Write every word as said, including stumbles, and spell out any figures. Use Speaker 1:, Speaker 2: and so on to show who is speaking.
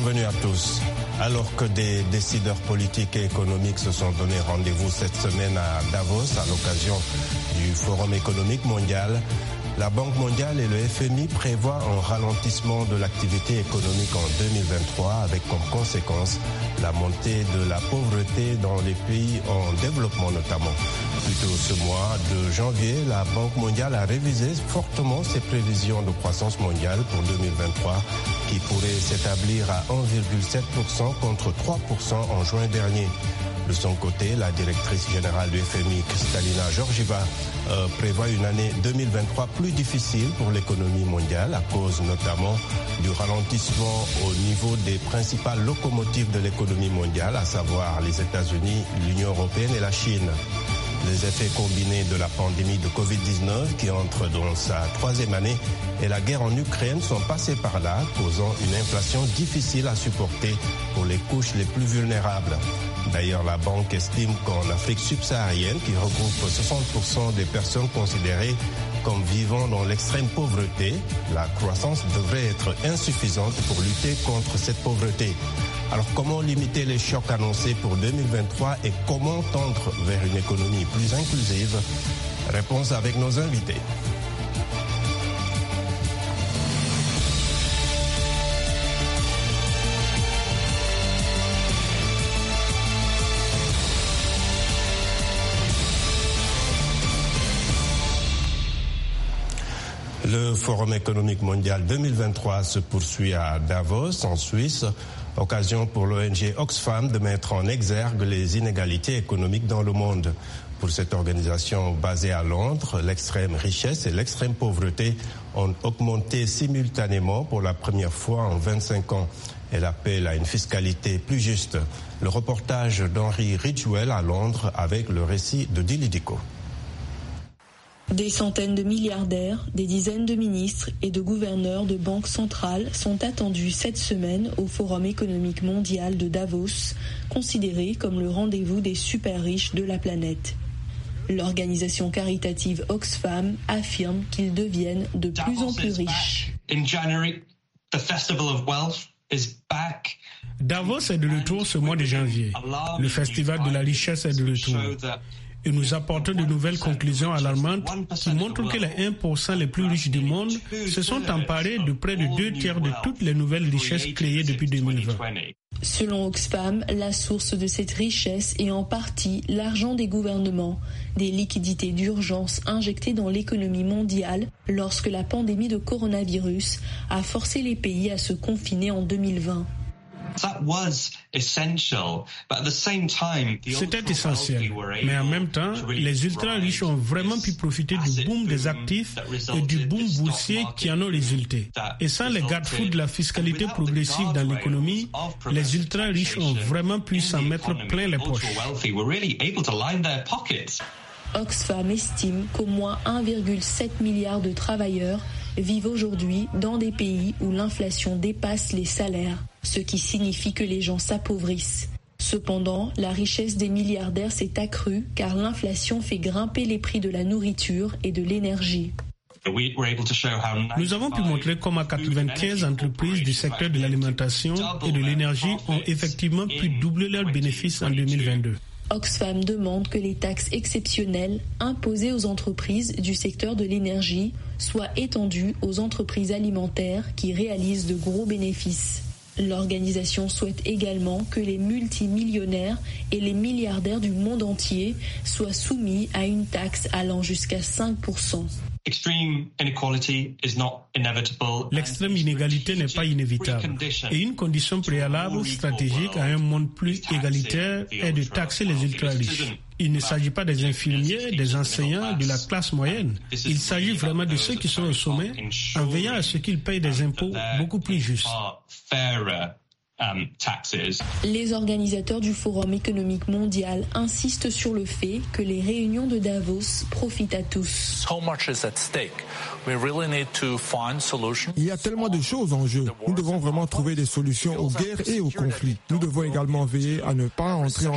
Speaker 1: bienvenue à tous. Alors que des décideurs politiques et économiques se sont donné rendez-vous cette semaine à Davos à l'occasion du Forum économique mondial, la Banque mondiale et le F M I prévoient un ralentissement de l'activité économique en deux mille vingt-trois avec comme conséquence la montée de la pauvreté dans les pays en développement notamment. Plus tôt ce mois de janvier, la Banque mondiale a révisé fortement ses prévisions de croissance mondiale pour deux mille vingt-trois qui pourraient s'établir à un virgule sept pour cent contre trois pour cent en juin dernier. De son côté, la directrice générale du F M I, Kristalina Georgieva, euh, prévoit une année deux mille vingt-trois plus difficile pour l'économie mondiale à cause notamment du ralentissement au niveau des principales locomotives de l'économie mondiale, à savoir les États-Unis, l'Union européenne et la Chine. Les effets combinés de la pandémie de covid dix-neuf qui entre dans sa troisième année et la guerre en Ukraine sont passés par là, causant une inflation difficile à supporter pour les couches les plus vulnérables. D'ailleurs, la banque estime qu'en Afrique subsaharienne, qui regroupe soixante pour cent des personnes considérées comme vivant dans l'extrême pauvreté, la croissance devrait être insuffisante pour lutter contre cette pauvreté. Alors comment limiter les chocs annoncés pour deux mille vingt-trois et comment tendre vers une économie plus inclusive? Réponse avec nos invités. Le Forum économique mondial deux mille vingt-trois se poursuit à Davos, en Suisse. Occasion pour l'O N G Oxfam de mettre en exergue les inégalités économiques dans le monde. Pour cette organisation basée à Londres, l'extrême richesse et l'extrême pauvreté ont augmenté simultanément pour la première fois en vingt-cinq ans. Elle appelle à une fiscalité plus juste. Le reportage d'Henry Ridgwell à Londres avec le récit de Dili Diko.
Speaker 2: Des centaines de milliardaires, des dizaines de ministres et de gouverneurs de banques centrales sont attendus cette semaine au Forum économique mondial de Davos, considéré comme le rendez-vous des super riches de la planète. L'organisation caritative Oxfam affirme qu'ils deviennent de plus en plus riches.
Speaker 3: Davos est de retour ce mois de janvier. Le festival de la richesse est de retour. Et nous apportons de nouvelles conclusions alarmantes qui montrent que les un pour cent les plus riches du monde se sont emparés de près de deux tiers de toutes les nouvelles richesses créées depuis deux mille vingt.
Speaker 2: Selon Oxfam, la source de cette richesse est en partie l'argent des gouvernements, des liquidités d'urgence injectées dans l'économie mondiale lorsque la pandémie de coronavirus a forcé les pays à se confiner en deux mille vingt.
Speaker 3: C'était essentiel, mais en même temps, les ultra-riches ont vraiment pu profiter du boom des actifs et du boom boursier qui en ont résulté. Et sans les garde-fous de la fiscalité progressive dans l'économie, les ultra-riches ont vraiment pu s'en mettre plein les poches.
Speaker 2: Oxfam estime qu'au moins un virgule sept milliard de travailleurs vivent aujourd'hui dans des pays où l'inflation dépasse les salaires, ce qui signifie que les gens s'appauvrissent. Cependant, la richesse des milliardaires s'est accrue car l'inflation fait grimper les prix de la nourriture et de l'énergie.
Speaker 3: Nous avons pu montrer comment quatre-vingt-quinze entreprises du secteur de l'alimentation et de l'énergie ont effectivement pu doubler leurs bénéfices en deux mille vingt-deux.
Speaker 2: Oxfam demande que les taxes exceptionnelles imposées aux entreprises du secteur de l'énergie soient étendues aux entreprises alimentaires qui réalisent de gros bénéfices. L'organisation souhaite également que les multimillionnaires et les milliardaires du monde entier soient soumis à une taxe allant jusqu'à cinq pour cent.
Speaker 3: L'extrême inégalité n'est pas inévitable. Et une condition préalable stratégique à un monde plus égalitaire est de taxer les ultra-riches. Il ne s'agit pas des infirmiers, des enseignants, de la classe moyenne. Il s'agit vraiment de ceux qui sont au sommet, en veillant à ce qu'ils payent des impôts beaucoup plus justes.
Speaker 2: Les organisateurs du Forum économique mondial insistent sur le fait que les réunions de Davos profitent à tous.
Speaker 4: Il y a tellement de choses en jeu. Nous devons vraiment trouver des solutions aux guerres et aux conflits. Nous devons également veiller à ne pas entrer en